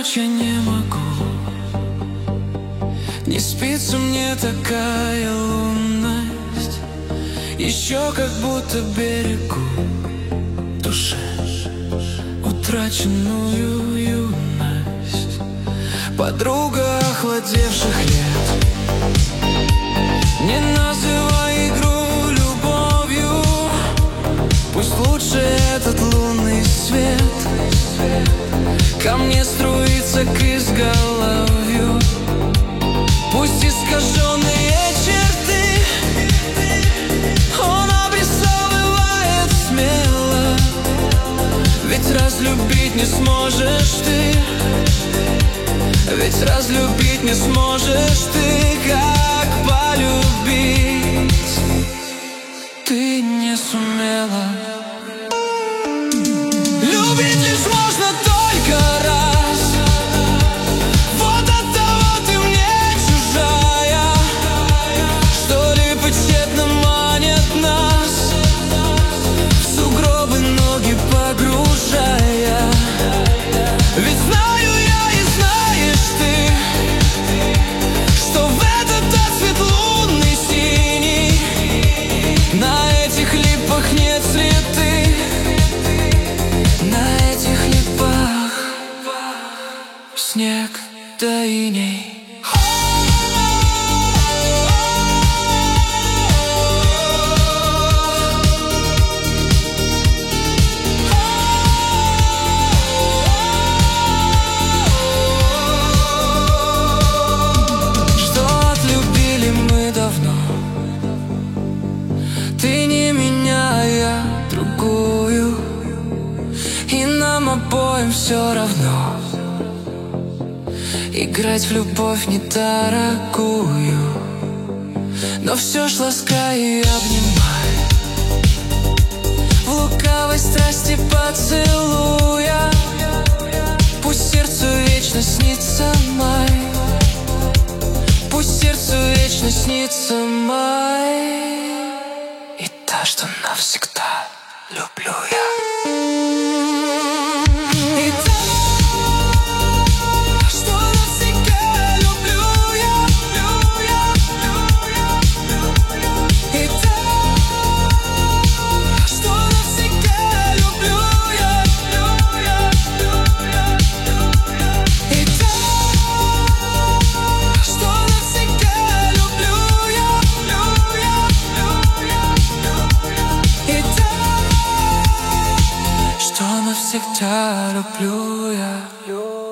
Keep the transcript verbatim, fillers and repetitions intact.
ночь я не могу. Не спится мне такая лунность. Еще как будто берегу душе утраченную юность. Подруга охладевших лет, не называй игру любовью. Пусть лучше этот лунный свет ко мне струится к изголовью. Пусть искаженные черты он обрисовывает смело, ведь разлюбить не сможешь ты, ведь разлюбить не сможешь ты, как полюбить ты не сумела. Любить лишь можно только раз. Вот оттого ты мне чужая, что липы тщетно манят нас в сугробы, ноги погружая. Ведь знаю я и знаешь ты, что в этот отцвет лунный синий на этих липах нет следы. На этих липах снег да иней. Что отлюбили мы давно, ты не меня, а я другую, и нам обоим все равно играть в любовь недорогую. Но все ж ласкай и обнимай, в лукавой страсти поцелуя. Пусть сердцу вечно снится май, пусть сердцу вечно снится май, и та, что навсегда люблю я. Всегда люблю я.